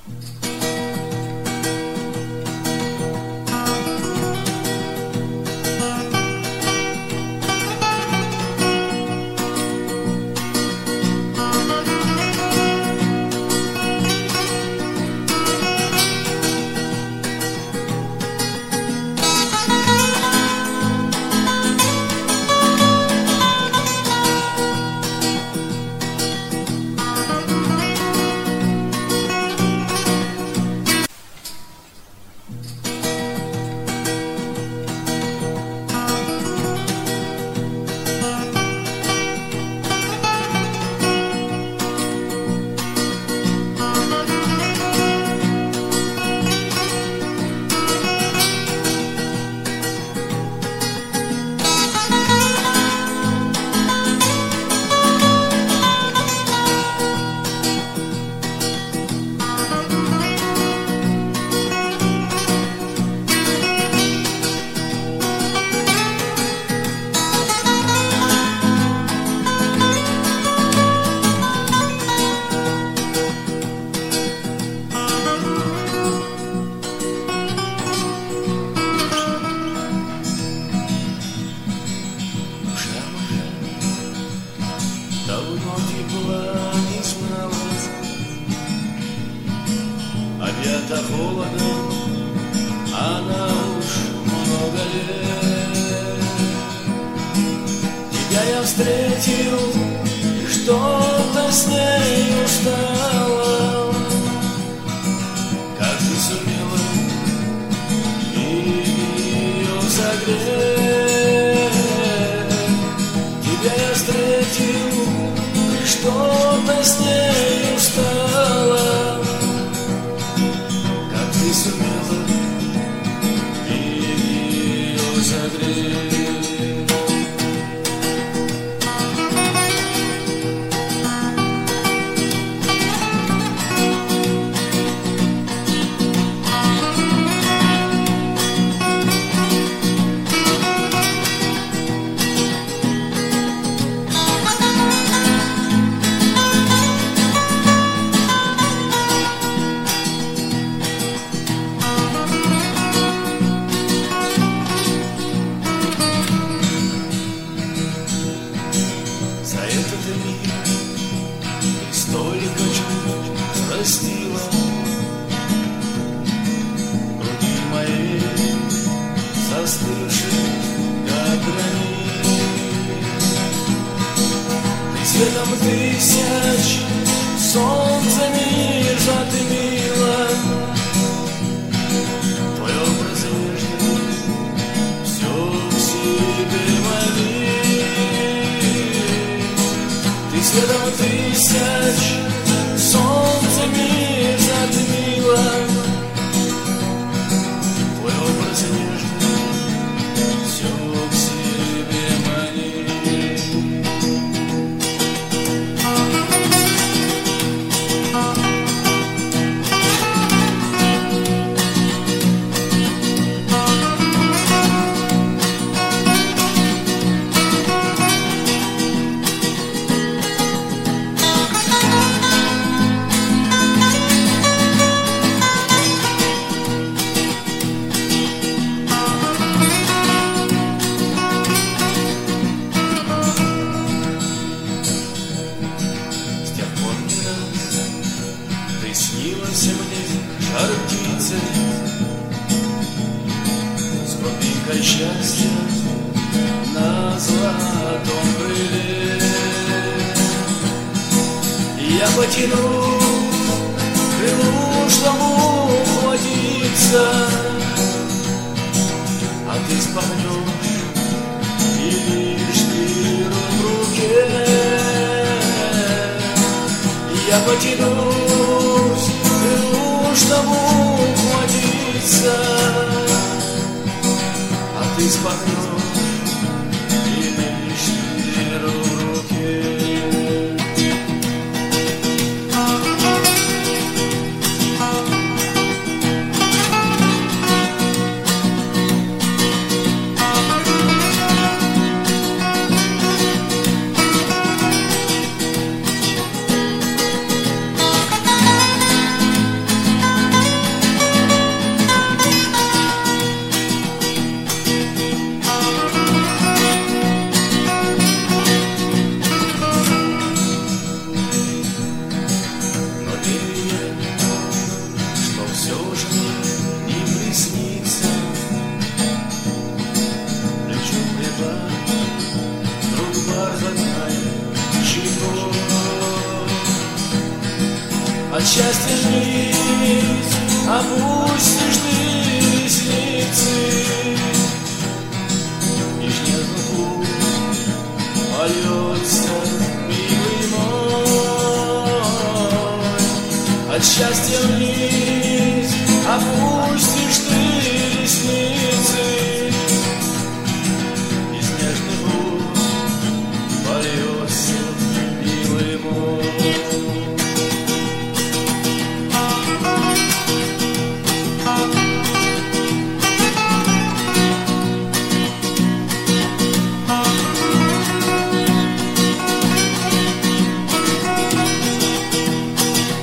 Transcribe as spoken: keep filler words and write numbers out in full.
Давно тепла не знала, объята холодом она уж много лет. Тебя я встретил, и что-то с ней стало. Как ты сумела ее согреть? Тебя я встретил, и что-то с ней стало. Как ты сумела ее согреть? Столько чуть простила груди моей, застывшей, как гранит. Ты светом тысяч солнце мир затмило. Твой образ нежный все в себе манит. Ты светом тысяч солнце мир затмило. Твой образ нежный все к себе манит. Снилась мне жар птицы с крупинкой счастья на золотом крыле. Я потяну крылу, чтобы ухватиться, а ты спахнешь и лишь дыру в руке. Я потянусь крылу, чтобы ухватиться, а ты спахнешь и лишь дыру в руке. От счастья вниз опустишь ты ресницы, и к нежному польется милый мой. От счастья вниз опустишь